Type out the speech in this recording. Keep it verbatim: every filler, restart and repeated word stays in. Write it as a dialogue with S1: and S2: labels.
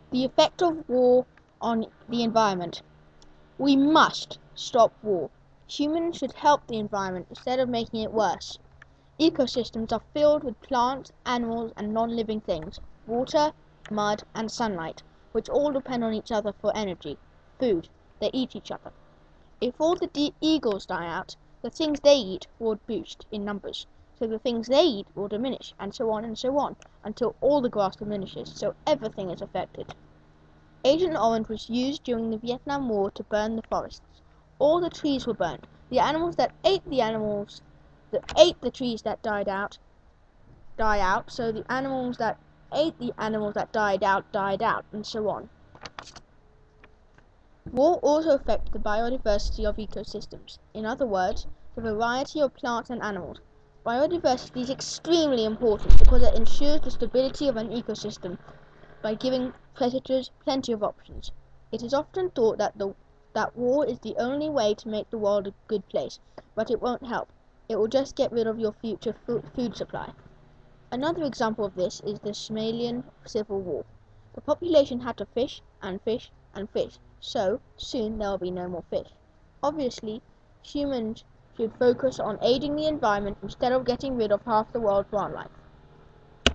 S1: The effect of war on the environment. We must stop war. Humans should help the environment instead of making it worse. Ecosystems are filled with plants, animals, and non-living things, water, mud, and sunlight, which all depend on each other for energy, food. They eat each other. If all the de- eagles die out, the things they eat will boost in numbers, so the things they eat will diminish, and so on and so on, until all the grass diminishes, so everything is affected. Agent Orange was used during the Vietnam War to burn the forests. All the trees were burned. The animals that ate the animals that ate the trees that died out die out, so the animals that ate the animals that died out died out, and so on. War also affects the biodiversity of ecosystems. In other words, the variety of plants and animals. Biodiversity is extremely important because it ensures the stability of an ecosystem by giving predators plenty of options. It is often thought that, the, that war is the only way to make the world a good place, but it won't help. It will just get rid of your future food supply. Another example of this is the Somalian Civil War. The population had to fish and fish and fish, so soon there will be no more fish. Obviously, humans should focus on aiding the environment instead of getting rid of half the world's wildlife.